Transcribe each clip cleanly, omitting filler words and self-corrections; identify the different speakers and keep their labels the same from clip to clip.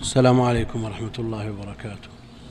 Speaker 1: السلام عليكم ورحمة الله وبركاته.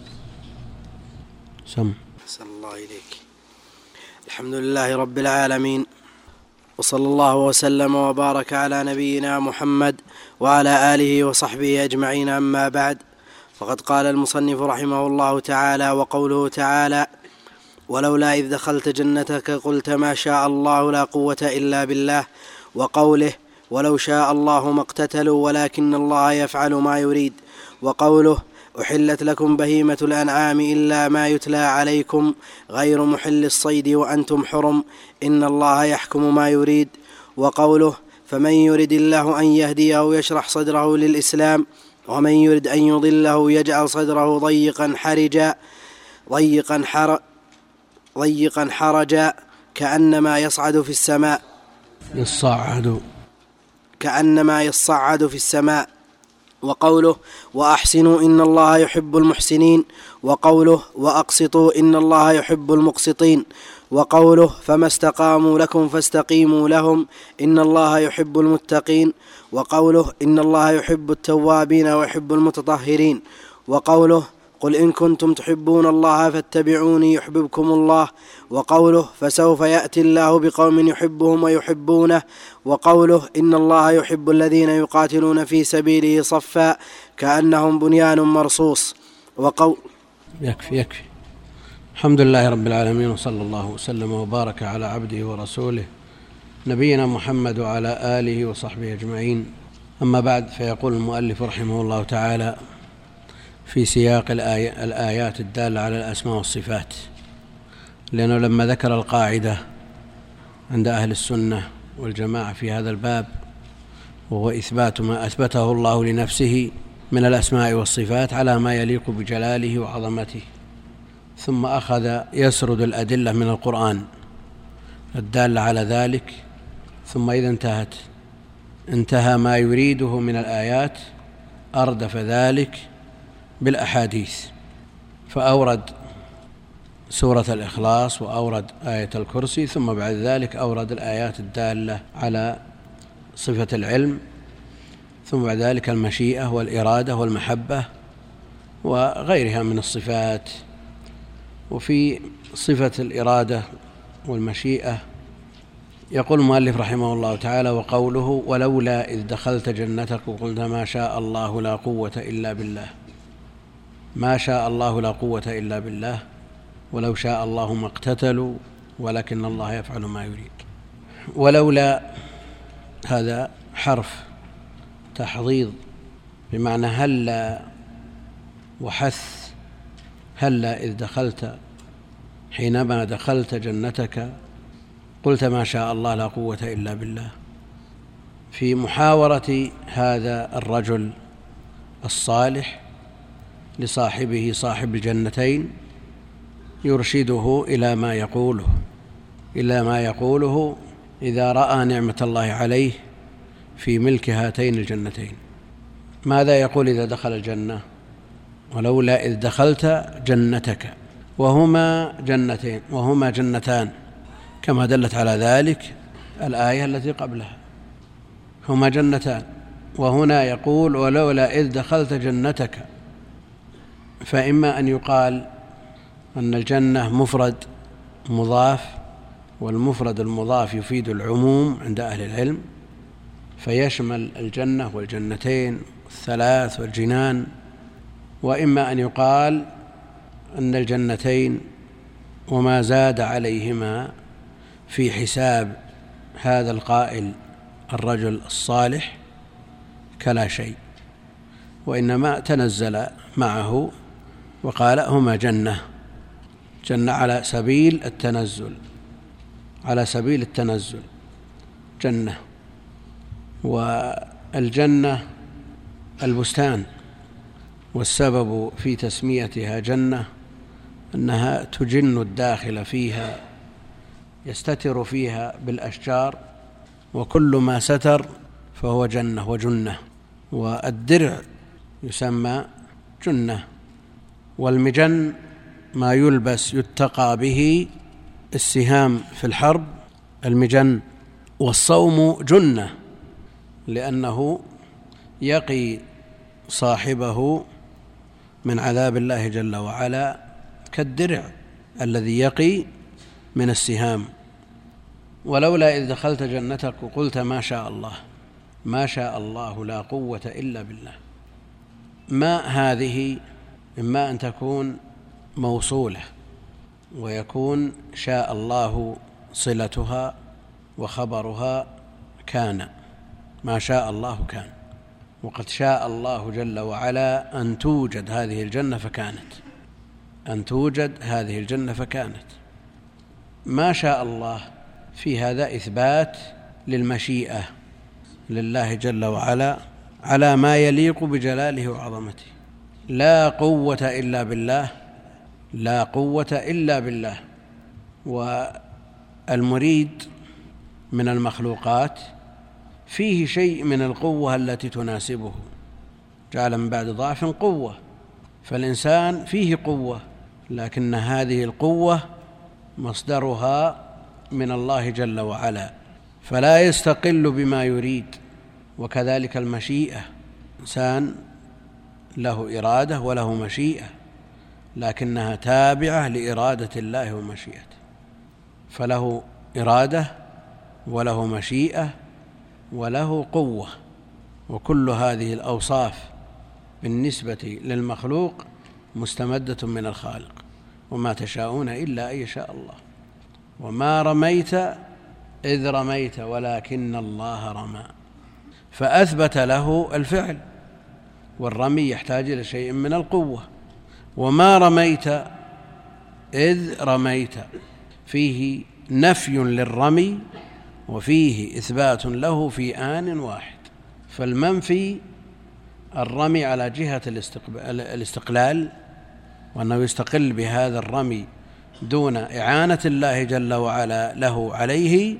Speaker 2: أحسن الله إليك. الحمد لله رب العالمين، وصلى الله وسلم وبارك على نبينا محمد وعلى آله وصحبه أجمعين. أما بعد، فقد قال المصنف رحمه الله تعالى: وقوله تعالى: ولولا إذ دخلت جنتك قلت ما شاء الله لا قوة إلا بالله. وقوله: ولو شاء الله ما اقتتلوا ولكن الله يفعل ما يريد. وقوله: أحلت لكم بهيمة الأنعام إلا ما يتلى عليكم غير محل الصيد وأنتم حرم إن الله يحكم ما يريد. وقوله: فمن يرد الله أن يهديه يشرح صدره للإسلام ومن يرد أن يضله يجعل صدره ضيقا حرجا كأنما يصعد في السماء في السماء. وقوله: وأحسنوا إن الله يحب المحسنين. وقوله: وأقسطوا إن الله يحب المقسطين. وقوله: فما استقاموا لكم فاستقيموا لهم إن الله يحب المتقين. وقوله: إن الله يحب التوابين ويحب المتطهرين. وقوله: قل إن كنتم تحبون الله فاتبعوني يحببكم الله. وقوله: فسوف يأتي الله بقوم يحبهم ويحبونه. وقوله: إن الله يحب الذين يقاتلون في سبيله صفا كأنهم بنيان مرصوص.
Speaker 1: يكفي. الحمد لله رب العالمين، وصلى الله وسلم وبارك على عبده ورسوله نبينا محمد وعلى آله وصحبه أجمعين. أما بعد، فيقول المؤلف رحمه الله تعالى في سياق الآيات الدالة على الأسماء والصفات، لأنه لما ذكر القاعدة عند أهل السنة والجماعة في هذا الباب، وهو إثبات ما أثبته الله لنفسه من الأسماء والصفات على ما يليق بجلاله وعظمته، ثم أخذ يسرد الأدلة من القرآن الدالة على ذلك، ثم إذا انتهى ما يريده من الآيات أردف ذلك بالأحاديث، فأورد سورة الإخلاص وأورد آية الكرسي، ثم بعد ذلك أورد الآيات الدالة على صفة العلم، ثم بعد ذلك المشيئة والإرادة والمحبة وغيرها من الصفات. وفي صفة الإرادة والمشيئة يقول المؤلف رحمه الله تعالى: وقوله: ولولا إذ دخلت جنتك قلت ما شاء الله لا قوة إلا بالله. ما شاء الله لا قوة إلا بالله، ولو شاء الله ما اقتتلوا ولكن الله يفعل ما يريد. ولولا هذا حرف تحضيض بمعنى هلا وحث. هلا إذ دخلت، حينما دخلت جنتك قلت ما شاء الله لا قوة إلا بالله، في محاورة هذا الرجل الصالح لصاحبه صاحب الجنتين، يرشده إلى ما يقوله إذا رأى نعمة الله عليه في ملك هاتين الجنتين. ماذا يقول إذا دخل الجنة؟ ولولا إذ دخلت جنتك، وهما جنتين وهما جنتان كما دلت على ذلك الآية التي قبلها، هما جنتان. وهنا يقول ولولا إذ دخلت جنتك، فإما أن يقال أن الجنة مفرد مضاف، والمفرد المضاف يفيد العموم عند أهل العلم، فيشمل الجنة والجنتين الثلاث والجنان. وإما أن يقال أن الجنتين وما زاد عليهما في حساب هذا القائل الرجل الصالح كلا شيء، وإنما تنزل معه وقال هما جنة على سبيل التنزل جنة. والجنة البستان، والسبب في تسميتها جنة أنها تجن الداخل فيها، يستتر فيها بالأشجار، وكل ما ستر فهو جنة وجنة. والدرع يسمى جنة، والمجن ما يلبس يتقى به السهام في الحرب المجن. والصوم جنة لأنه يقي صاحبه من عذاب الله جل وعلا كالدرع الذي يقي من السهام. ولولا إذ دخلت جنتك وقلت ما شاء الله ما شاء الله لا قوة إلا بالله. ما هذه إما أن تكون موصولة ويكون شاء الله صلتها وخبرها كان، ما شاء الله كان، وقد شاء الله جل وعلا أن توجد هذه الجنة فكانت، أن توجد هذه الجنة فكانت. ما شاء الله في هذا إثبات للمشيئة لله جل وعلا على ما يليق بجلاله وعظمته. لا قوة إلا بالله، لا قوة إلا بالله. والمريد من المخلوقات فيه شيء من القوة التي تناسبه، جعل من بعد ضعف قوة، فالإنسان فيه قوة، لكن هذه القوة مصدرها من الله جل وعلا، فلا يستقل بما يريد. وكذلك المشيئة، إنسان له إرادة وله مشيئة، لكنها تابعة لإرادة الله ومشيئته، فله إرادة وله مشيئة وله قوة. وكل هذه الأوصاف بالنسبة للمخلوق مستمدة من الخالق، وما تشاءون إلا أن يشاء الله. وما رميت إذ رميت ولكن الله رمى، فأثبت له الفعل، والرمي يحتاج إلى شيء من القوة. وما رميت إذ رميت فيه نفي للرمي وفيه إثبات له في آن واحد. فالمنفي الرمي على جهة الاستقلال، وأنه يستقل بهذا الرمي دون إعانة الله جل وعلا له عليه.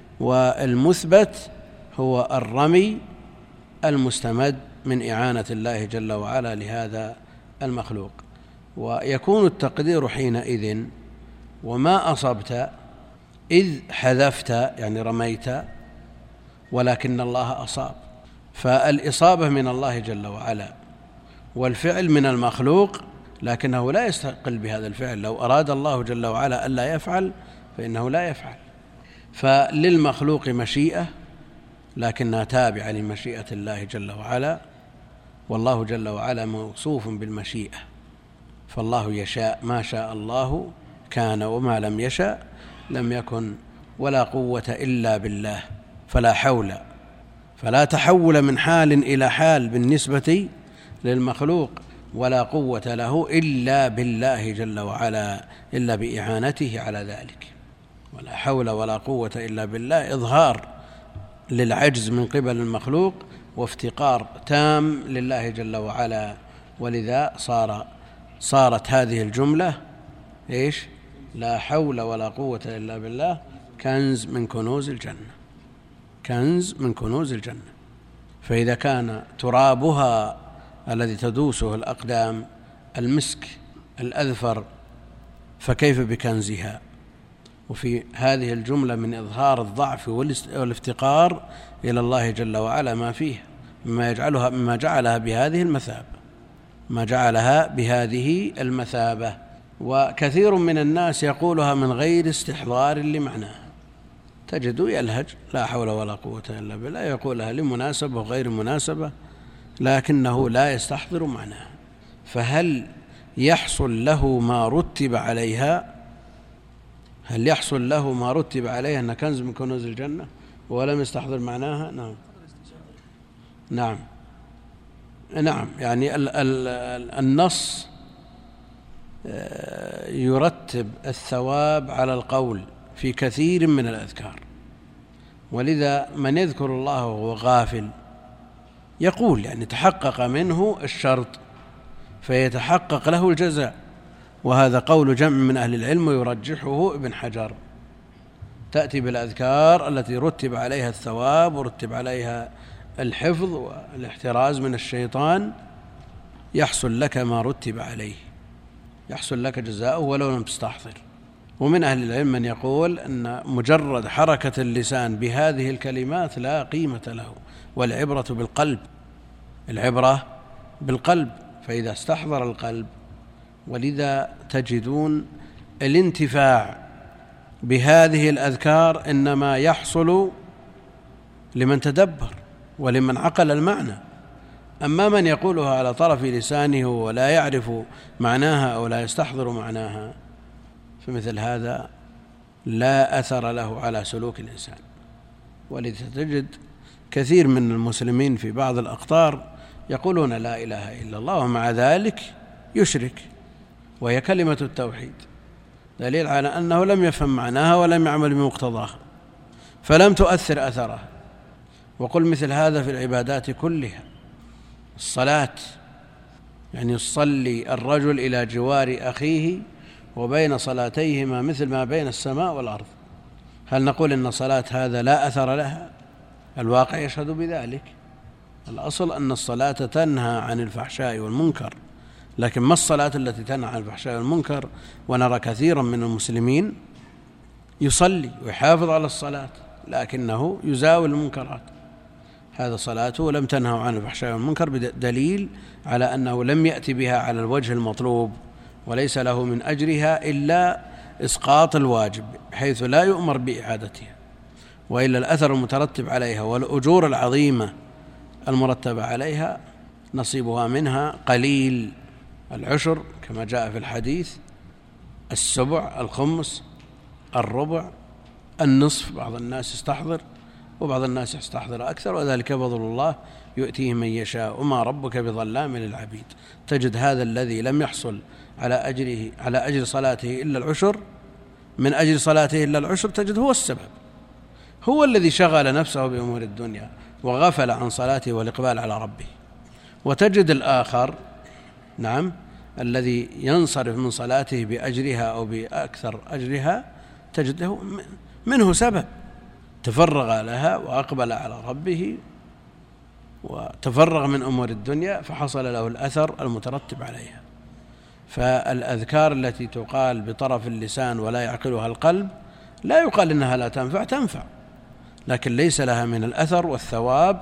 Speaker 1: والمثبت هو الرمي المستمد من إعانة الله جل وعلا لهذا المخلوق. ويكون التقدير حينئذ وما أصبت إذ حذفت، يعني رميت، ولكن الله أصاب. فالإصابة من الله جل وعلا، والفعل من المخلوق، لكنه لا يستقل بهذا الفعل. لو أراد الله جل وعلا ألا يفعل فإنه لا يفعل. فللمخلوق مشيئة لكنها تابعة لمشيئة الله جل وعلا، والله جل وعلا موصوف بالمشيئة. فالله يشاء، ما شاء الله كان، وما لم يشاء لم يكن. ولا قوة إلا بالله، فلا حول، فلا تحول من حال إلى حال بالنسبة للمخلوق، ولا قوة له إلا بالله جل وعلا، إلا بإعانته على ذلك. ولا حول ولا قوة إلا بالله إظهار للعجز من قبل المخلوق، وافتقار تام لله جل وعلا. ولذا صارت هذه الجملة إيش؟ لا حول ولا قوة إلا بالله كنز من كنوز الجنة، كنز من كنوز الجنة. فإذا كان ترابها الذي تدوسه الأقدام المسك الأذفر، فكيف بكنزها؟ وفي هذه الجملة من إظهار الضعف والافتقار إلى الله جل وعلا ما فيه، مما جعلها بهذه المثابة، ما جعلها بهذه المثابة. وكثير من الناس يقولها من غير استحضار لمعناها، تجد يلهج لا حول ولا قوة إلا بالله، يقولها لمناسبة وغير مناسبة، لكنه لا يستحضر معناها. فهل يحصل له ما رتب عليها؟ هل يحصل له ما رتب عليها أن كنز من كنوز الجنة ولم يستحضر معناها؟ نعم، نعم، نعم. يعني النص يرتب الثواب على القول في كثير من الأذكار، ولذا من يذكر الله وهو غافل يقول، يعني تحقق منه الشرط فيتحقق له الجزاء. وهذا قول جمع من أهل العلم ويرجحه ابن حجر. تأتي بالأذكار التي رتب عليها الثواب ورتب عليها الحفظ والاحتراز من الشيطان، يحصل لك ما رتب عليه، يحصل لك جزاءه ولو لم تستحضر. ومن أهل العلم من يقول أن مجرد حركة اللسان بهذه الكلمات لا قيمة له، والعبرة بالقلب، العبرة بالقلب، فإذا استحضر القلب. ولذا تجدون الانتفاع بهذه الأذكار إنما يحصل لمن تدبر ولمن عقل المعنى. أما من يقولها على طرف لسانه ولا يعرف معناها أو لا يستحضر معناها، فمثل هذا لا أثر له على سلوك الإنسان. ولذا تجد كثير من المسلمين في بعض الأقطار يقولون لا إله إلا الله ومع ذلك يشرك، وهي كلمة التوحيد، دليل على أنه لم يفهم معناها ولم يعمل بمقتضاها، فلم تؤثر أثرها. وقل مثل هذا في العبادات كلها. الصلاة، يعني يصلي الرجل إلى جوار أخيه وبين صلاتيهما مثل ما بين السماء والأرض، هل نقول إن صلاة هذا لا أثر لها؟ الواقع يشهد بذلك. الأصل أن الصلاة تنهى عن الفحشاء والمنكر، لكن ما الصلاة التي تنهى عن الفحشاء والمنكر؟ ونرى كثيرا من المسلمين يصلي ويحافظ على الصلاة لكنه يزاول المنكرات، هذا صلاته لم تنهى عن الفحشاء والمنكر، بدليل على أنه لم يأتي بها على الوجه المطلوب، وليس له من أجرها إلا إسقاط الواجب حيث لا يؤمر بإعادتها، وإلا الأثر المترتب عليها والأجور العظيمة المرتبة عليها نصيبها منها قليل، العشر كما جاء في الحديث، السبع، الخمس، الربع، النصف، بعض الناس يستحضر وبعض الناس يستحضر أكثر، وذلك فضل الله يؤتيه من يشاء وما ربك بظلام للعبيد. تجد هذا الذي لم يحصل على أجر صلاته إلا العشر، من أجل صلاته إلا العشر، تجد هو السبب، هو الذي شغل نفسه بأمور الدنيا وغفل عن صلاته والإقبال على ربه. وتجد الآخر نعم الذي ينصرف من صلاته بأجرها أو بأكثر أجرها، تجد له منه سبب، تفرغ لها وأقبل على ربه وتفرغ من أمور الدنيا فحصل له الأثر المترتب عليها. فالأذكار التي تقال بطرف اللسان ولا يعقلها القلب لا يقال إنها لا تنفع، تنفع، لكن ليس لها من الأثر والثواب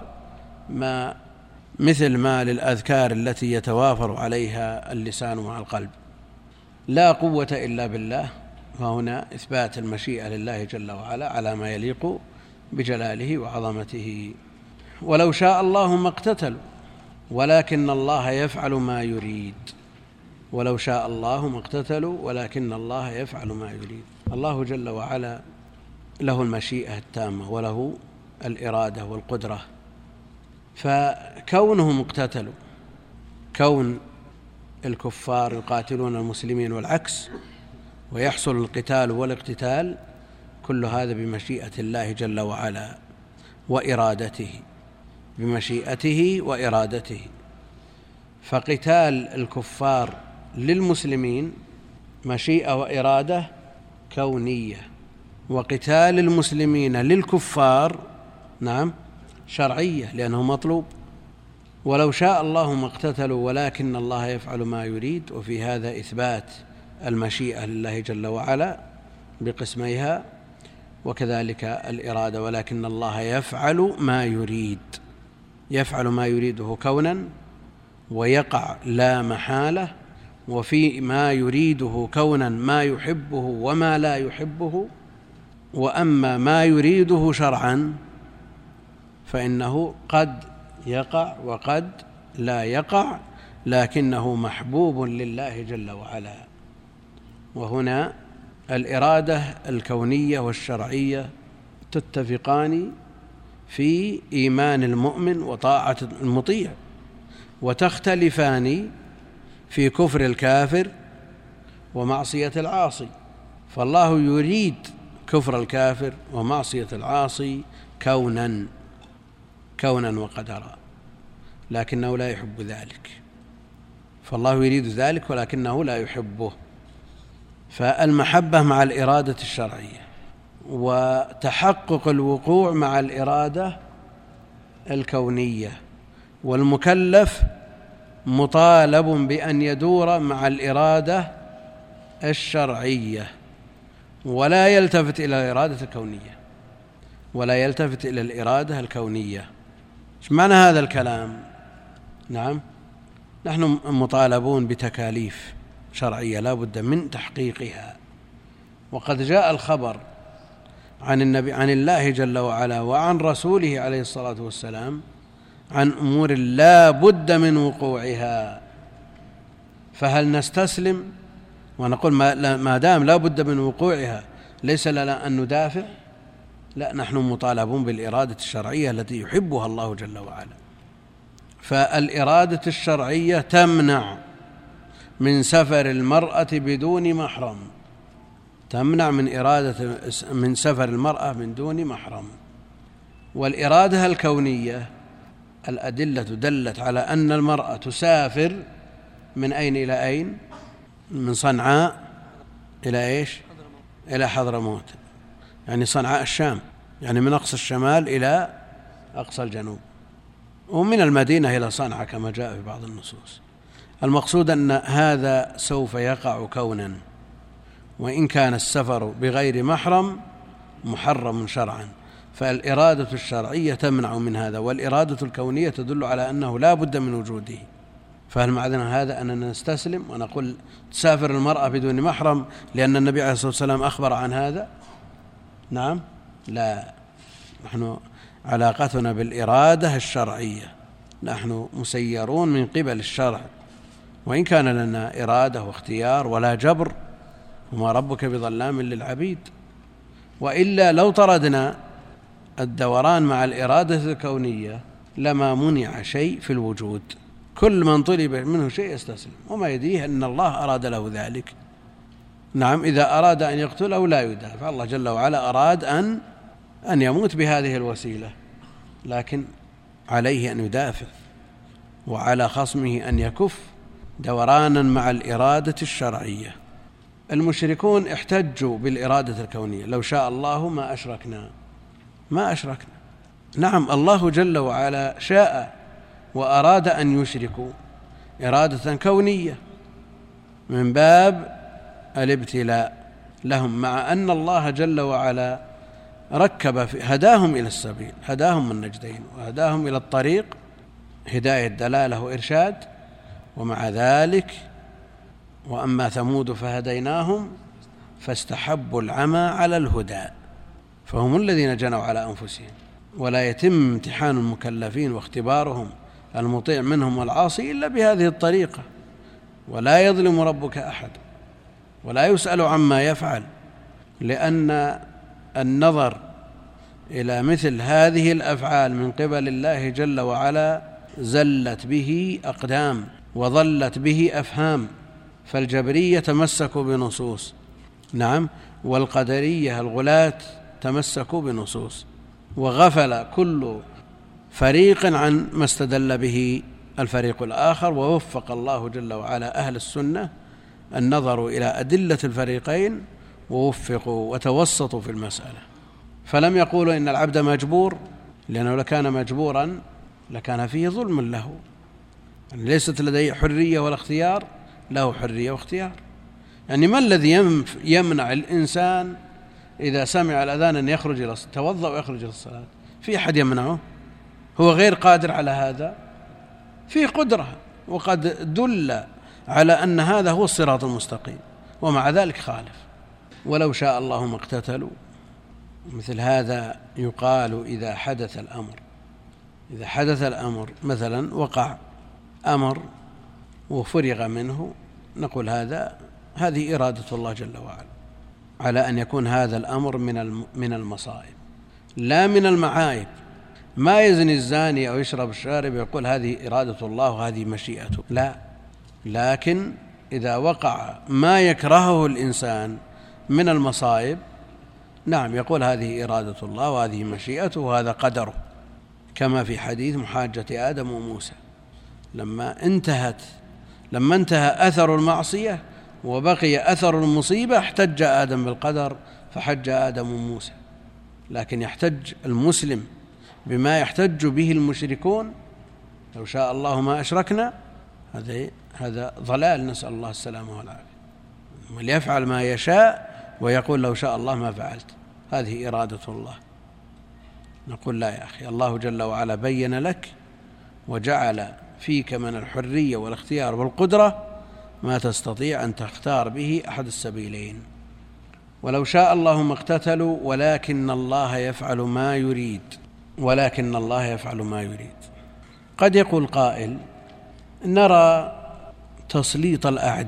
Speaker 1: مثل ما للأذكار التي يتوافر عليها اللسان مع القلب. لا قوة إلا بالله، وهنا إثبات المشيئة لله جل وعلا على ما يليق بجلاله وعظمته. ولو شاء الله ما اقتتلوا ولكن الله يفعل ما يريد. ولو شاء الله ما اقتتلوا ولكن الله يفعل ما يريد. الله جل وعلا له المشيئة التامة وله الإرادة والقدرة، فكونهم اقتتلوا، كون الكفار يقاتلون المسلمين والعكس ويحصل القتال والاقتتال، كل هذا بمشيئة الله جل وعلا وإرادته، بمشيئته وإرادته. فقتال الكفار للمسلمين مشيئة وإرادة كونية، وقتال المسلمين للكفار نعم شرعية لأنه مطلوب. ولو شاء الله ما اقتتلوا ولكن الله يفعل ما يريد، وفي هذا إثبات المشيئة لله جل وعلا بقسميها، وكذلك الإرادة، ولكن الله يفعل ما يريد، يفعل ما يريده كونا ويقع لا محالة، وفي ما يريده كونا ما يحبه وما لا يحبه. وأما ما يريده شرعا فإنه قد يقع وقد لا يقع، لكنه محبوب لله جل وعلا. وهنا الإرادة الكونية والشرعية تتفقان في إيمان المؤمن وطاعة المطيع، وتختلفان في كفر الكافر ومعصية العاصي. فالله يريد كفر الكافر ومعصية العاصي كونا وقدرا، لكنه لا يحب ذلك، فالله يريد ذلك ولكنه لا يحبه. فالمحبة مع الإرادة الشرعية، وتحقق الوقوع مع الإرادة الكونية، والمكلف مطالب بأن يدور مع الإرادة الشرعية ولا يلتفت إلى الإرادة الكونية، ولا يلتفت إلى الإرادة الكونية. إيش معنى هذا الكلام؟ نعم، نحن مطالبون بتكاليف شرعية لا بد من تحقيقها، وقد جاء الخبر عن الله جل وعلا وعن رسوله عليه الصلاة والسلام عن أمور لا بد من وقوعها، فهل نستسلم ونقول ما دام لا بد من وقوعها ليس لنا أن ندافع؟ لا، نحن مطالبون بالإرادة الشرعية التي يحبها الله جل وعلا. فالإرادة الشرعية تمنع من سفر المرأة بدون محرم، تمنع من سفر المرأة من دون محرم. والإرادة الكونية الأدلة دلت على أن المرأة تسافر من أين إلى أين؟ من صنعاء إلى إيش؟ إلى حضرموت، يعني صنعاء الشام، يعني من أقصى الشمال إلى أقصى الجنوب، ومن المدينة إلى صنعاء كما جاء في بعض النصوص. المقصود أن هذا سوف يقع كونا، وإن كان السفر بغير محرم محرم شرعا، فالإرادة الشرعية تمنع من هذا، والإرادة الكونية تدل على أنه لا بد من وجوده. فهل معنى هذا أننا نستسلم ونقول تسافر المرأة بدون محرم لأن النبي عليه الصلاة والسلام أخبر عن هذا؟ نعم، لا، نحن علاقتنا بالإرادة الشرعية، نحن مسيرون من قبل الشرع، وإن كان لنا إرادة واختيار ولا جبر، وما ربك بظلام للعبيد. وإلا لو طردنا الدوران مع الإرادة الكونية لما منع شيء في الوجود، كل من طلب منه شيء يستسلم، وما يدريه أن الله أراد له ذلك. نعم، إذا أراد أن يقتله لا يدافع، الله جل وعلا أراد أن يموت بهذه الوسيلة، لكن عليه أن يدافع، وعلى خصمه أن يكف دورانا مع الإرادة الشرعية. المشركون احتجوا بالإرادة الكونية، لو شاء الله ما أشركنا. نعم، الله جل وعلا شاء وأراد أن يشركوا إرادة كونية من باب الابتلاء لهم، مع أن الله جل وعلا هداهم إلى السبيل، هداهم النجدين وهداهم إلى الطريق هداية دلالة وإرشاد، ومع ذلك وأما ثمود فهديناهم فاستحبوا العمى على الهدى، فهم الذين جنوا على أنفسهم. ولا يتم امتحان المكلفين واختبارهم المطيع منهم والعاصي إلا بهذه الطريقة، ولا يظلم ربك أحد ولا يسأل عما يفعل، لأن النظر إلى مثل هذه الأفعال من قبل الله جل وعلا زلت به أقدام وضلت به أفهام. فالجبرية تمسكوا بنصوص، نعم، والقدرية الغلاة تمسكوا بنصوص، وغفل كل فريق عن ما استدل به الفريق الآخر. ووفق الله جل وعلا أهل السنة النظر إلى أدلة الفريقين ووفقوا وتوسطوا في المسألة، فلم يقولوا إن العبد مجبور، لأنه لكان مجبورا لكان فيه ظلم له، يعني ليست لديه حرية ولا اختيار، له حرية واختيار. يعني ما الذي يمنع الإنسان إذا سمع الأذان أن يخرج إلى الصلاة، توضأ ويخرج إلى الصلاة؟ في أحد يمنعه؟ هو غير قادر على هذا؟ في قدرة، وقد دل على أن هذا هو الصراط المستقيم، ومع ذلك خالف. ولو شاء الله ما اقتتلوا. مثل هذا يقال إذا حدث الأمر مثلا وقع أمر وفرغ منه، نقول هذه إرادة الله جل وعلا، على أن يكون هذا الأمر من المصائب لا من المعايب. ما يزني الزاني أو يشرب الشارب يقول هذه إرادة الله وهذه مشيئته، لا، لكن إذا وقع ما يكرهه الإنسان من المصائب، نعم، يقول هذه إرادة الله وهذه مشيئته وهذا قدره، كما في حديث محاجة آدم وموسى لما انتهى أثر المعصية وبقي أثر المصيبة، احتج آدم بالقدر فحج آدم وموسى. لكن يحتج المسلم بما يحتج به المشركون، لو شاء الله ما أشركنا، هذا ضلال، نسأل الله السلامة والعافية. وليفعل ما يشاء ويقول لو شاء الله ما فعلت، هذه إرادة الله. نقول لا يا أخي، الله جل وعلا بين لك وجعل فيك من الحرية والاختيار والقدرة ما تستطيع أن تختار به أحد السبيلين. ولو شاء الله ما اقتتلوا ولكن الله يفعل ما يريد. ولكن الله يفعل ما يريد. قد يقول قائل: نرى تسليط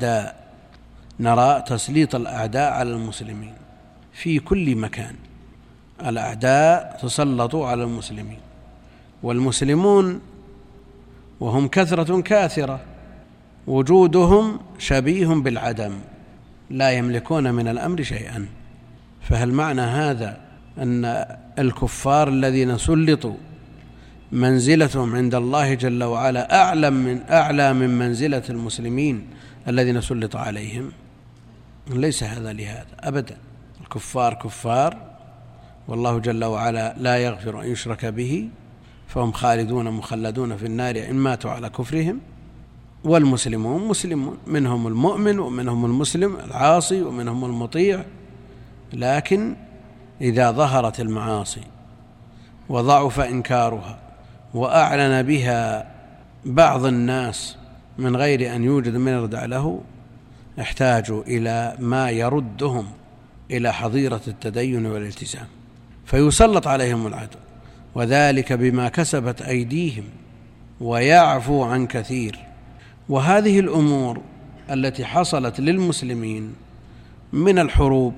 Speaker 1: الأعداء على المسلمين في كل مكان. الأعداء تسلطوا على المسلمين، والمسلمون وهم كثرة كاثرة وجودهم شبيه بالعدم، لا يملكون من الأمر شيئا. فهل معنى هذا أن الكفار الذين سلطوا منزلتهم عند الله جل وعلا أعلى من منزلة المسلمين الذين سلط عليهم؟ ليس هذا لهذا أبدا. الكفار كفار، والله جل وعلا لا يغفر أن يشرك به، فهم خالدون مخلدون في النار إن ماتوا على كفرهم. والمسلمون مسلمون، منهم المؤمن ومنهم المسلم العاصي ومنهم المطيع، لكن إذا ظهرت المعاصي وضعف إنكارها وأعلن بها بعض الناس من غير أن يوجد من يردع له، احتاجوا إلى ما يردهم إلى حظيرة التدين والالتزام، فيسلط عليهم العدو، وذلك بما كسبت أيديهم، ويعفو عن كثير. وهذه الأمور التي حصلت للمسلمين من الحروب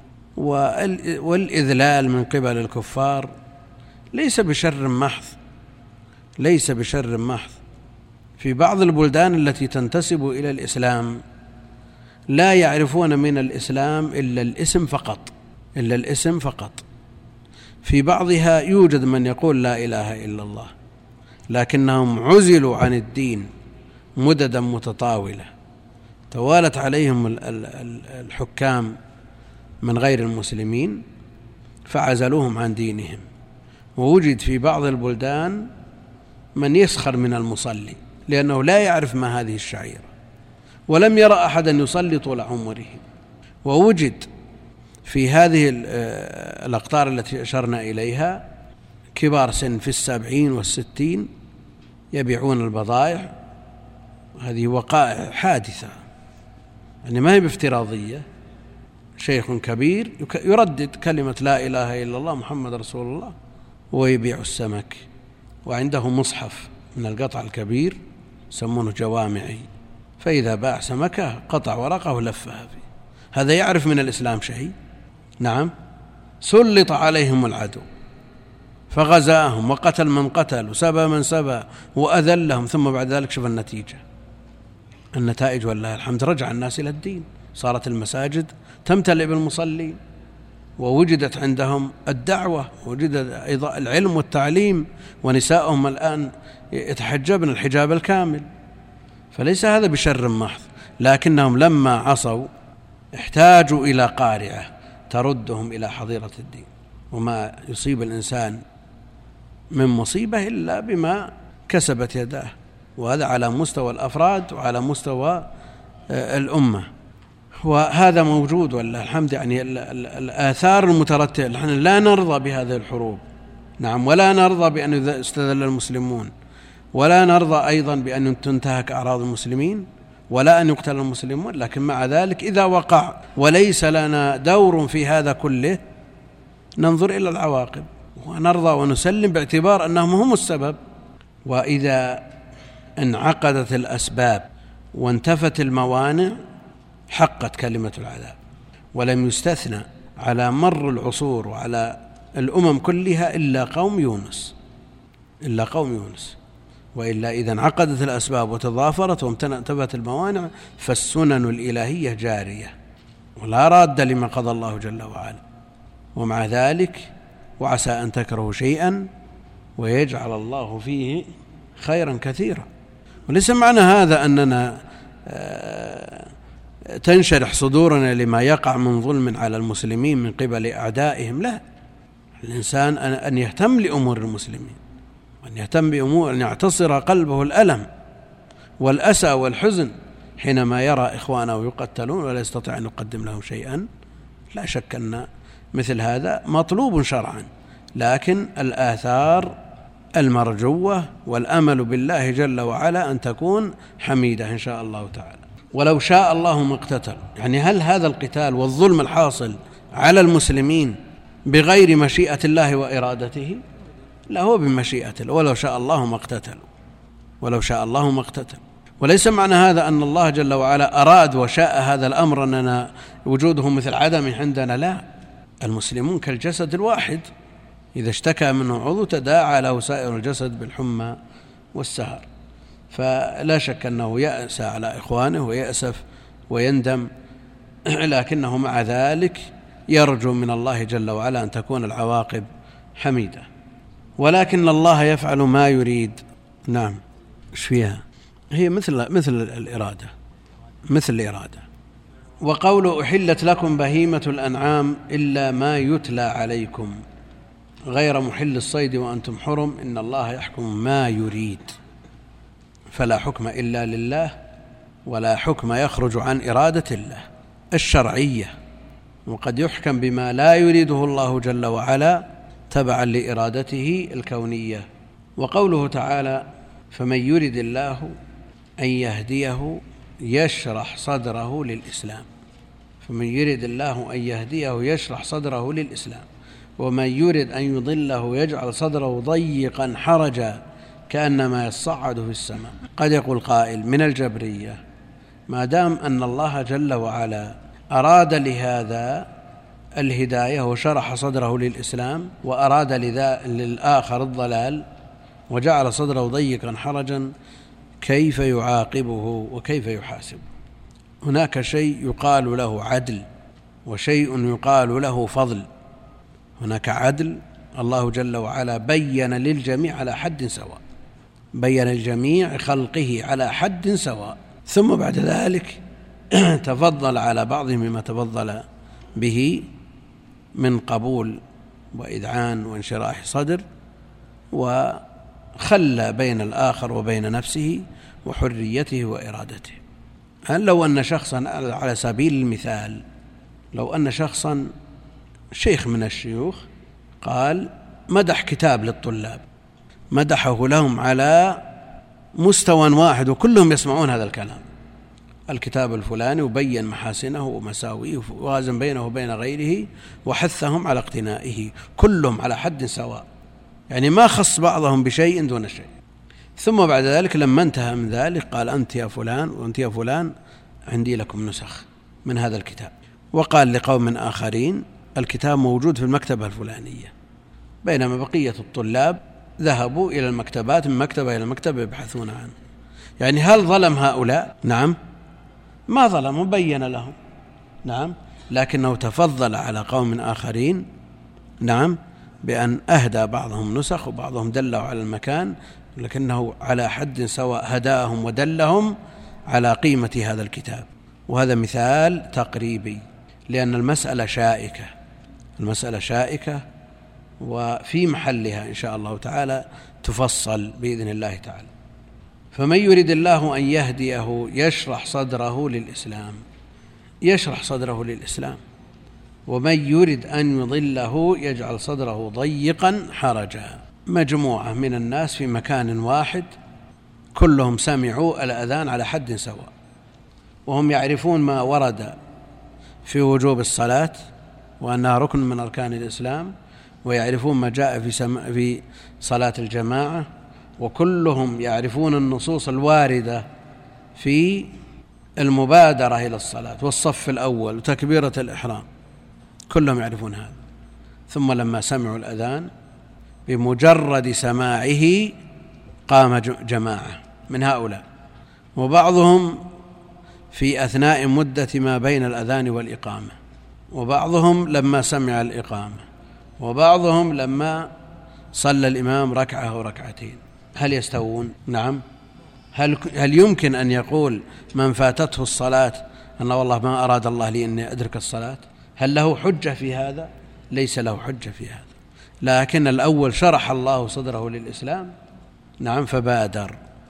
Speaker 1: والإذلال من قبل الكفار ليس بشر محض. في بعض البلدان التي تنتسب إلى الإسلام لا يعرفون من الإسلام إلا الاسم فقط. في بعضها يوجد من يقول لا إله إلا الله، لكنهم عزلوا عن الدين مددا متطاولة، توالت عليهم الحكام من غير المسلمين فعزلوهم عن دينهم. ووجد في بعض البلدان من يسخر من المصلي لأنه لا يعرف ما هذه الشعيرة، ولم يرى أحدا يصلي طول عمره. ووجد في هذه الأقطار التي أشرنا إليها كبار سن في 70 و60 يبيعون البضائع. هذه وقائع حادثة، يعني ما هي بافتراضية. شيخ كبير يردد كلمة لا إله إلا الله محمد رسول الله ويبيع السمك، وعنده مصحف من القطع الكبير يسمونه جوامعي، فإذا باع سمكة قطع ورقة ولفها فيه. هذا يعرف من الإسلام شيء؟ نعم. سلط عليهم العدو فغزاهم وقتل من قتل وسبى من سبى وأذلهم، ثم بعد ذلك شوف النتائج والله الحمد. رجع الناس إلى الدين، صارت المساجد تمتلئ بالمصلين، ووجدت عندهم الدعوة، ووجد أيضا العلم والتعليم، ونساءهم الآن يتحجبن الحجاب الكامل. فليس هذا بشر محض، لكنهم لما عصوا احتاجوا إلى قارعة تردهم إلى حظيرة الدين. وما يصيب الإنسان من مصيبة إلا بما كسبت يداه، وهذا على مستوى الأفراد وعلى مستوى الأمة. وهذا موجود والله الحمد. يعني الآثار المترتبة، نحن لا نرضى بهذه الحروب، نعم، ولا نرضى بأن يستذل المسلمون، ولا نرضى أيضا بأن تنتهك أعراض المسلمين، ولا أن يقتل المسلمون. لكن مع ذلك إذا وقع وليس لنا دور في هذا كله ننظر إلى العواقب ونرضى ونسلم باعتبار أنهم هم السبب. وإذا انعقدت الأسباب وانتفت الموانع حقت كلمة العذاب، ولم يستثنى على مر العصور وعلى الأمم كلها إلا قوم يونس. وإلا إذا انعقدت الأسباب وتضافرت وانتفت الموانع فالسنن الإلهية جارية ولا راد لما قضى الله جل وعلا. ومع ذلك وعسى أن تكرهوا شيئا ويجعل الله فيه خيرا كثيرا. وليس معنى هذا أننا تنشرح صدورنا لما يقع من ظلم على المسلمين من قبل أعدائهم، لا. الإنسان أن يهتم لأمور المسلمين، أن يهتم بأمور، أن يعتصر قلبه الألم والأسى والحزن حينما يرى إخوانه يقتلون ولا يستطيع أن يقدم لهم شيئا. لا شك أن مثل هذا مطلوب شرعا، لكن الآثار المرجوة، والأمل بالله جل وعلا أن تكون حميدة إن شاء الله تعالى. ولو شاء الله ما اقتتل، يعني هل هذا القتال والظلم الحاصل على المسلمين بغير مشيئة الله وإرادته؟ لا، هو بمشيئته. ولو شاء الله ما اقتتل، ولو شاء الله ما اقتتل. وليس معنى هذا أن الله جل وعلا أراد وشاء هذا الأمر أننا وجوده مثل عدم عندنا، لا، المسلمون كالجسد الواحد، إذا اشتكى منه عضو تداعى له سائر الجسد بالحمى والسهر. فلا شك أنه يأسى على إخوانه ويأسف ويندم، لكنه مع ذلك يرجو من الله جل وعلا أن تكون العواقب حميدة. ولكن الله يفعل ما يريد. نعم، ايش فيها؟ هي مثل الإرادة، مثل الإرادة. وقول أحلت لكم بهيمة الأنعام إلا ما يتلى عليكم غير محل الصيد وأنتم حرم إن الله يحكم ما يريد، فلا حكم إلا لله، ولا حكم يخرج عن إرادة الله الشرعية، وقد يحكم بما لا يريده الله جل وعلا تبعا لإرادته الكونية. وقوله تعالى فمن يرد الله أن يهديه يشرح صدره للإسلام، فمن يرد الله أن يهديه يشرح صدره للإسلام، ومن يرد أن يضله يجعل صدره ضيقا حرجا كأنما يصعد في السماء. قد يقول قائل من الجبرية ما دام أن الله جل وعلا أراد لهذا الهداية وشرح صدره للإسلام، وأراد للآخر الضلال وجعل صدره ضيقا حرجا، كيف يعاقبه وكيف يحاسبه؟ هناك شيء يقال له عدل وشيء يقال له فضل. هناك عدل، الله جل وعلا بين للجميع على حد سواء، بين الجميع خلقه على حد سواء، ثم بعد ذلك تفضل على بعضهم بما تفضل به من قبول وإذعان وانشراح صدر، وخلى بين الآخر وبين نفسه وحريته وإرادته. هل لو أن شخصا على سبيل المثال، لو أن شخصا شيخ من الشيوخ قال مدح كتاب للطلاب، مدحه لهم على مستوى واحد وكلهم يسمعون هذا الكلام، الكتاب الفلاني، وبين محاسنه ومساويه ووازن بينه وبين غيره وحثهم على اقتنائه، كلهم على حد سواء، يعني ما خص بعضهم بشيء دون شيء. ثم بعد ذلك لما انتهى من ذلك قال أنت يا فلان وأنت يا فلان عندي لكم نسخ من هذا الكتاب، وقال لقوم آخرين الكتاب موجود في المكتبة الفلانية، بينما بقية الطلاب ذهبوا إلى المكتبات، من مكتبة إلى مكتبة يبحثون عنه. يعني هل ظلم هؤلاء؟ نعم، ما ظلموا، بين لهم، نعم، لكنه تفضل على قوم آخرين، نعم، بأن أهدى بعضهم نسخ وبعضهم دلوا على المكان، لكنه على حد سواء هداهم ودلهم على قيمة هذا الكتاب. وهذا مثال تقريبي، لأن المسألة شائكة، المسألة شائكة وفي محلها إن شاء الله تعالى تفصل بإذن الله تعالى. فمن يريد الله أن يهديه يشرح صدره للإسلام، يشرح صدره للإسلام، ومن يريد أن يضله يجعل صدره ضيقا حرجا. مجموعة من الناس في مكان واحد كلهم سمعوا الأذان على حد سواء، وهم يعرفون ما ورد في وجوب الصلاة وأنها ركن من أركان الإسلام، ويعرفون ما جاء في صلاة الجماعة، وكلهم يعرفون النصوص الواردة في المبادرة إلى الصلاة والصف الأول وتكبيرة الإحرام، كلهم يعرفون هذا. ثم لما سمعوا الأذان بمجرد سماعه قام جماعة من هؤلاء، وبعضهم في أثناء مدة ما بين الأذان والإقامة، وبعضهم لما سمع الإقامة، وبعضهم لما صلى الإمام ركعة أو ركعتين. هل يستوون؟ نعم. هل يمكن أن يقول من فاتته الصلاة أن والله ما أراد الله لي أن أدرك الصلاة؟ هل له حجة في هذا؟ ليس له حجة في هذا. لكن الأول شرح الله صدره للإسلام، نعم، فبادر.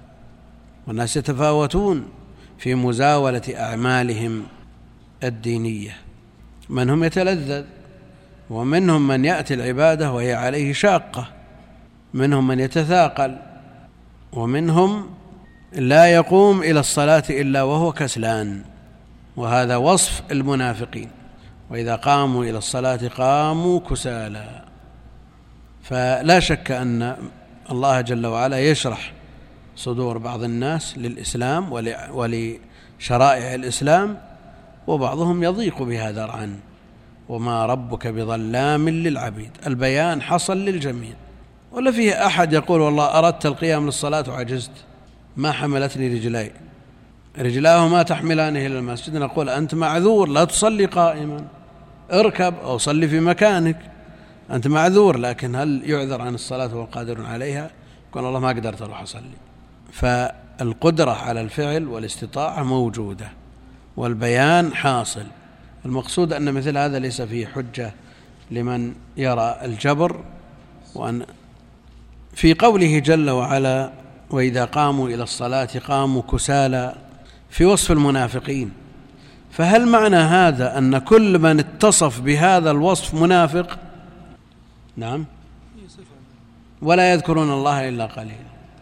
Speaker 1: والناس يتفاوتون في مزاولة أعمالهم الدينية، منهم يتلذذ، ومنهم من يأتي العبادة وهي عليه شاقة، منهم من يتثاقل، ومنهم لا يقوم إلى الصلاة إلا وهو كسلان، وهذا وصف المنافقين، وإذا قاموا إلى الصلاة قاموا كسالى. فلا شك أن الله جل وعلا يشرح صدور بعض الناس للإسلام ولشرائع الإسلام، وبعضهم يضيق بها ذرعا، وما ربك بظلام للعبيد. البيان حصل للجميع، ولا فيه أحد يقول والله أردت القيام للصلاة وعجزت، ما حملتني رجلاي، رجلاه ما تحملانه إلى المسجد، نقول أنت معذور، لا تصلي قائما، اركب أو صلي في مكانك، أنت معذور. لكن هل يعذر عن الصلاة وهو قادر عليها؟ يقول الله ما قدرت أروح أصلي. فالقدرة على الفعل والاستطاعة موجودة، والبيان حاصل. المقصود أن مثل هذا ليس فيه حجة لمن يرى الجبر. وأن في قوله جل وعلا وإذا قاموا إلى الصلاة قاموا كسالى في وصف المنافقين، فهل معنى هذا أن كل من اتصف بهذا الوصف منافق؟ نعم، ولا يذكرون الله إلا قليلا.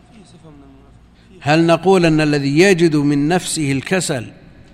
Speaker 1: هل نقول أن الذي يجد من نفسه الكسل،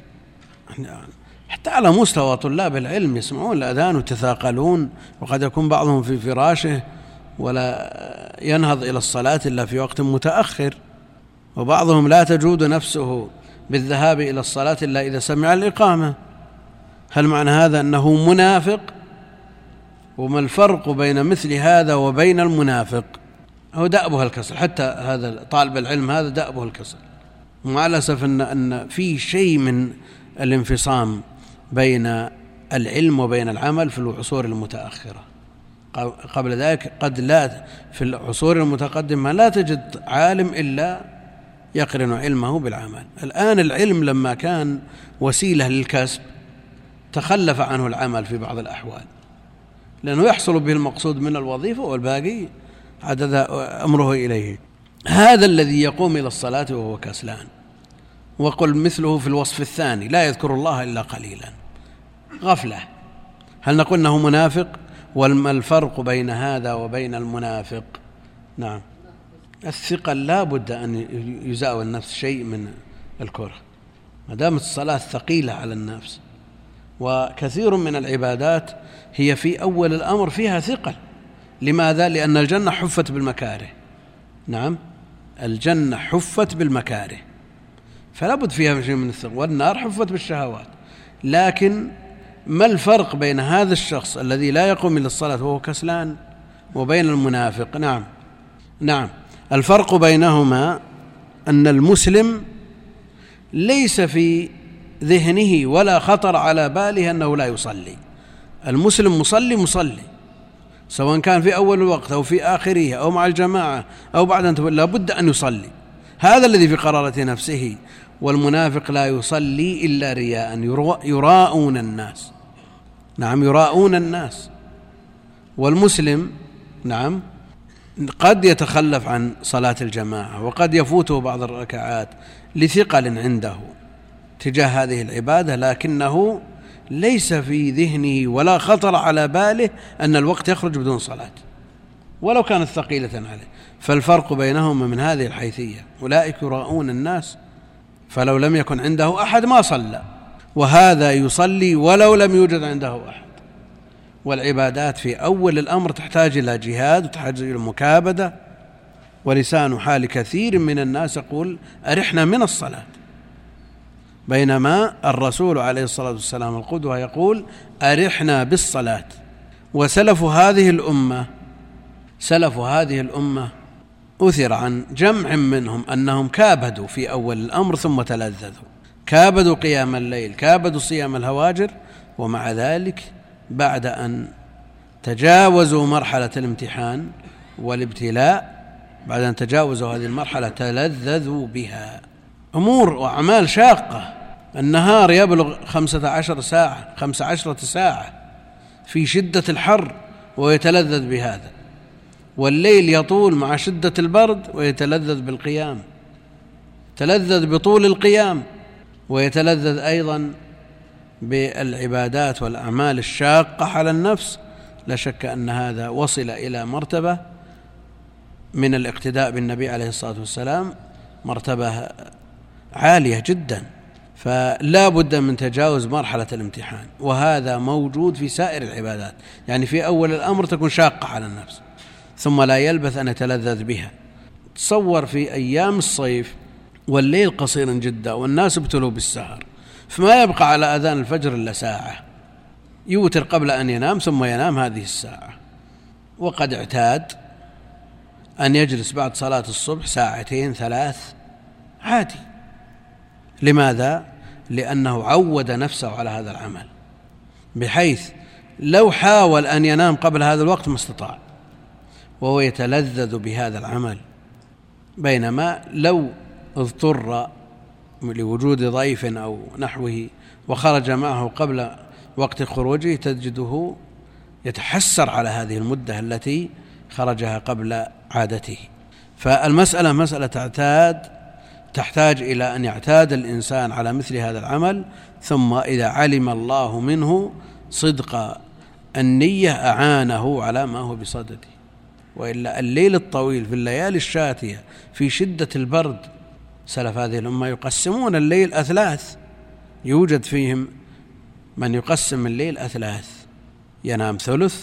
Speaker 1: حتى على مستوى طلاب العلم يسمعون الأذان وتثاقلون، وقد يكون بعضهم في فراشه ولا ينهض إلى الصلاة إلا في وقت متأخر، وبعضهم لا تجود نفسه بالذهاب إلى الصلاة إلا إذا سمع الإقامة. هل معنى هذا أنه منافق؟ وما الفرق بين مثل هذا وبين المنافق؟ هو دأبه الكسل، حتى هذا طالب العلم هذا دأبه الكسل. ومع الأسف أن في شيء من الانفصام بين العلم وبين العمل في العصور المتأخرة. قبل ذلك قد لا، في العصور المتقدمة لا تجد عالم إلا يقرن علمه بالعمل. الآن العلم لما كان وسيلة للكسب تخلف عنه العمل في بعض الأحوال، لأنه يحصل به المقصود من الوظيفة، والباقي عدد أمره إليه. هذا الذي يقوم إلى الصلاة وهو كسلان، وقل مثله في الوصف الثاني لا يذكر الله إلا قليلا، غفلة. هل نقول أنه منافق؟ وما الفرق بين هذا وبين المنافق؟ نعم، الثقل لا بد أن يزاول النفس شيء من الكره، ما دامت الصلاة ثقيلة على النفس. وكثير من العبادات هي في أول الأمر فيها ثقل. لماذا؟ لأن الجنة حفت بالمكاره. نعم، الجنة حفت بالمكاره، فلا بد فيها شيء من الثقل، والنار حفت بالشهوات. لكن ما الفرق بين هذا الشخص الذي لا يقوم إلى الصلاة وهو كسلان وبين المنافق؟ نعم، الفرق بينهما أن المسلم ليس في ذهنه ولا خطر على باله أنه لا يصلي. المسلم مصلي سواء كان في أول الوقت أو في آخره أو مع الجماعة أو بعد أن لا بد أن يصلي، هذا الذي في قرارة نفسه. والمنافق لا يصلي إلا رياء، يراءون الناس. نعم، يراءون الناس. والمسلم نعم قد يتخلف عن صلاة الجماعة، وقد يفوته بعض الركعات لثقل عنده تجاه هذه العبادة، لكنه ليس في ذهنه ولا خطر على باله أن الوقت يخرج بدون صلاة ولو كانت ثقيلة عليه. فالفرق بينهما من هذه الحيثية، أولئك يراءون الناس فلو لم يكن عنده أحد ما صلى، وهذا يصلي ولو لم يوجد عنده أحد. والعبادات في أول الأمر تحتاج إلى جهاد وتحتاج إلى مكابدة، ولسان حال كثير من الناس يقول أرحنا من الصلاة، بينما الرسول عليه الصلاة والسلام القدوة يقول أرحنا بالصلاة. وسلف هذه الأمة أثر عن جمع منهم أنهم كابدوا في أول الأمر ثم تلذذوا، كابدوا قيام الليل، كابدوا صيام الهواجر، ومع ذلك بعد أن تجاوزوا مرحلة الامتحان والابتلاء، بعد أن تجاوزوا هذه المرحلة تلذذوا بها. أمور وأعمال شاقة، النهار يبلغ 15 ساعة في شدة الحر ويتلذذ بهذا، والليل يطول مع شدة البرد ويتلذذ بالقيام، تلذذ بطول القيام، ويتلذذ أيضا بالعبادات والأعمال الشاقة على النفس. لا شك أن هذا وصل إلى مرتبة من الاقتداء بالنبي عليه الصلاة والسلام مرتبة عالية جدا، فلا بد من تجاوز مرحلة الامتحان، وهذا موجود في سائر العبادات. يعني في أول الأمر تكون شاقة على النفس، ثم لا يلبث أن يتلذذ بها. تصور في أيام الصيف والليل قصير جدا والناس ابتلوا بالسهر، فما يبقى على أذان الفجر إلا ساعة، يوتر قبل أن ينام ثم ينام هذه الساعة، وقد اعتاد أن يجلس بعد صلاة الصبح ساعتين 3 عادي. لماذا؟ لأنه عود نفسه على هذا العمل، بحيث لو حاول أن ينام قبل هذا الوقت ما استطاع، وهو يتلذذ بهذا العمل. بينما لو اضطر لوجود ضيف أو نحوه وخرج معه قبل وقت خروجه تجده يتحسر على هذه المدة التي خرجها قبل عادته. فالمسألة مسألة تحتاج إلى أن يعتاد الإنسان على مثل هذا العمل، ثم إذا علم الله منه صدق النية أعانه على ما هو بصدده. وإلا الليل الطويل في الليالي الشاتية في شدة البرد، سلف هذه الأمة يقسمون الليل أثلاث، يوجد فيهم من يقسم الليل أثلاث، ينام ثلث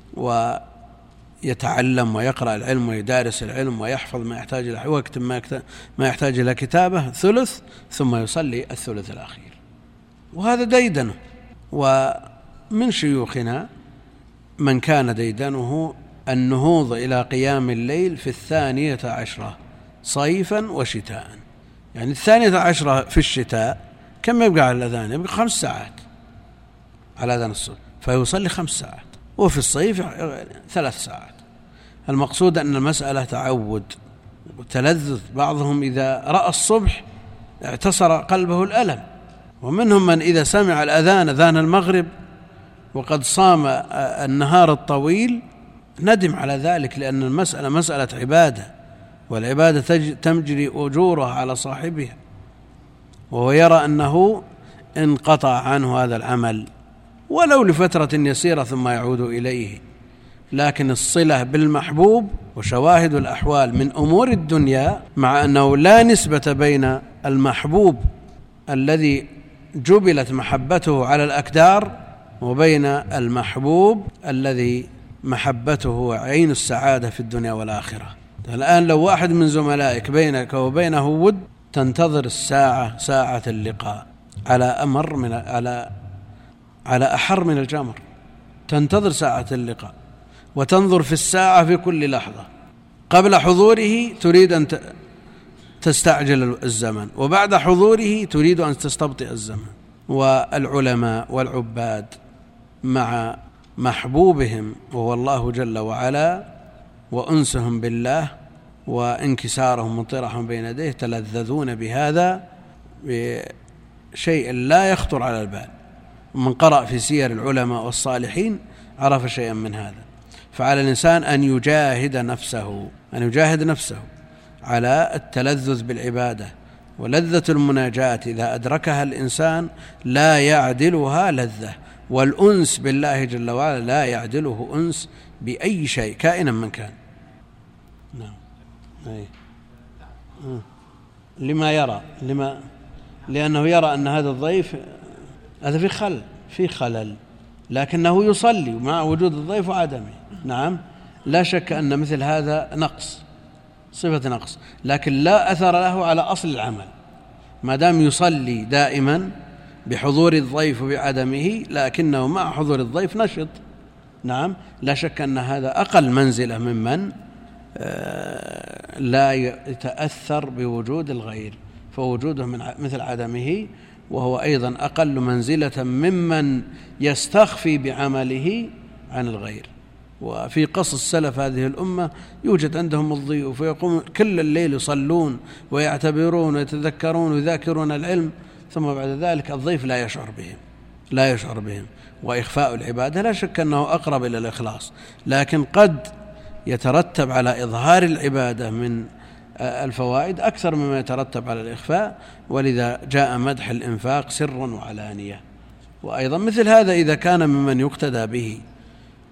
Speaker 1: ويتعلم ويقرأ العلم ويدارس العلم ويحفظ ما يحتاج إلى وقت ما يحتاج إلى كتابة ثلث، ثم يصلي الثلث الأخير. وهذا ديدنه. ومن شيوخنا من كان ديدنه النهوض إلى قيام الليل في 12 صيفا وشتاء. يعني 12 في الشتاء كم يبقى على الأذان؟ يبقى 5 ساعات على أذان الصبح، فيصلي 5 ساعات، وفي الصيف 3 ساعات. المقصود أن المسألة تعود وتلذذ. بعضهم إذا رأى الصبح اعتصر قلبه الألم، ومنهم من إذا سمع الأذان أذان المغرب وقد صام النهار الطويل ندم على ذلك، لأن المسألة مسألة عبادة، والعبادة تجري أجورها على صاحبها، وهو يرى أنه انقطع عنه هذا العمل ولو لفترة يسيرة ثم يعود إليه. لكن الصلة بالمحبوب وشواهد الأحوال من أمور الدنيا، مع أنه لا نسبة بين المحبوب الذي جبلت محبته على الأكدار وبين المحبوب الذي محبته عين السعادة في الدنيا والآخرة. الآن لو واحد من زملائك بينك وبينه ود، تنتظر ساعة اللقاء على أحر من الجمر، تنتظر ساعة اللقاء وتنظر في الساعة في كل لحظة. قبل حضوره تريد أن تستعجل الزمن، وبعد حضوره تريد أن تستبطئ الزمن. والعلماء والعباد مع محبوبهم وهو الله جل وعلا وأنسهم بالله وانكسارهم وانطراحهم بين يديه تلذذون بهذا بشيء لا يخطر على البال. ومن قرأ في سير العلماء والصالحين عرف شيئا من هذا. فعلى الإنسان أن يجاهد نفسه على التلذذ بالعبادة. ولذة المناجاة إذا أدركها الإنسان لا يعدلها لذة، والأنس بالله جل وعلا لا يعدله أنس بأي شيء كائنا من كان. نعم. لأنه يرى أن هذا الضيف هذا في خلل، لكنه يصلي مع وجود الضيف وعدمه. نعم، لا شك أن مثل هذا نقص، صفة نقص، لكن لا أثر له على أصل العمل ما دام يصلي دائما بحضور الضيف وبعدمه، لكنه مع حضور الضيف نشط. نعم، لا شك أن هذا أقل منزلة ممن لا يتأثر بوجود الغير، فوجوده مثل عدمه، وهو أيضا أقل منزلة ممن يستخفي بعمله عن الغير. وفي قصص السلف هذه الأمة يوجد عندهم الضيوف ويقوم كل الليل يصلون ويعتبرون ويتذكرون ويذاكرون العلم، ثم بعد ذلك الضيف لا يشعر بهم. وإخفاء العبادة لا شك أنه أقرب إلى الإخلاص، لكن قد يترتب على إظهار العبادة من الفوائد أكثر مما يترتب على الإخفاء، ولذا جاء مدح الإنفاق سرا وعلانية. وأيضا مثل هذا إذا كان ممن يقتدى به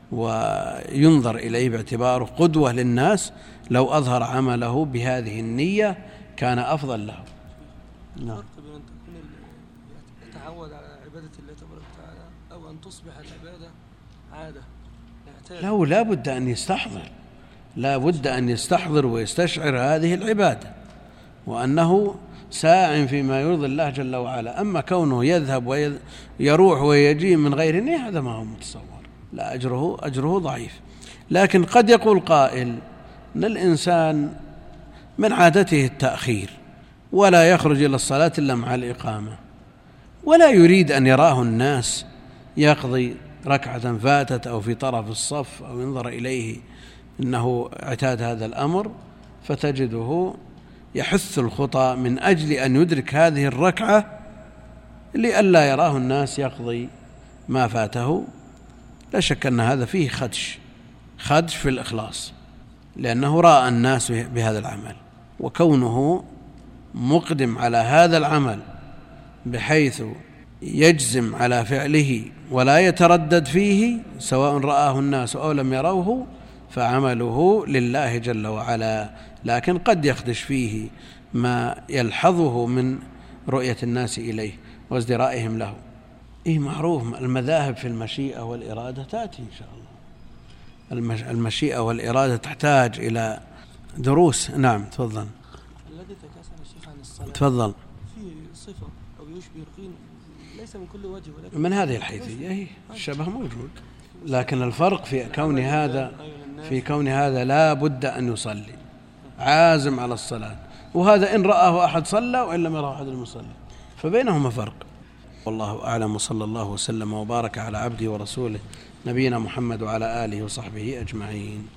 Speaker 1: وينظر إليه باعتباره قدوة للناس، لو أظهر عمله بهذه النية كان أفضل له.
Speaker 3: نعم. بين أن تكون يتعود على عبادة الله تبارك وتعالى أو أن تصبح العبادة عادة.
Speaker 1: لا بد أن يستحضر، لا بد أن يستحضر ويستشعر هذه العبادة وأنه ساع فيما يرضي الله جل وعلا. أما كونه يذهب ويروح ويجي من غير نية هذا ما هو متصور، لا، أجره ضعيف. لكن قد يقول قائل أن الإنسان من عادته التأخير ولا يخرج إلى الصلاة إلا مع الإقامة، ولا يريد أن يراه الناس يقضي ركعة فاتت أو في طرف الصف أو ينظر إليه إنه اعتاد هذا الأمر، فتجده يحث الخطى من أجل أن يدرك هذه الركعة لئلا يراه الناس يقضي ما فاته. لا شك أن هذا فيه خدش في الإخلاص، لأنه رأى الناس بهذا العمل، وكونه مقدم على هذا العمل بحيث يجزم على فعله ولا يتردد فيه سواء رآه الناس أو لم يروه، فعمله لله جل وعلا. لكن قد يخدش فيه ما يلحظه من رؤية الناس إليه وازدرائهم له. معروف المذاهب في المشيئة والإرادة تأتي إن شاء الله. المشيئة والإرادة تحتاج إلى دروس. نعم تفضل.
Speaker 3: الذي تكاسل الشيخ عن الصلاة
Speaker 1: تفضل.
Speaker 3: في صفة أو يشبه القين ليس من كل وجه، ولكن
Speaker 1: من هذه الحيثية الشبه موجود، لكن الفرق في كون هذا لا بد أن يصلي عازم على الصلاة، وهذا إن رآه أحد صلى وإن لم يراه أحد لم يصلي، فبينهما فرق. والله أعلم، وصلى الله وسلم وبارك على عبده ورسوله نبينا محمد وعلى آله وصحبه أجمعين.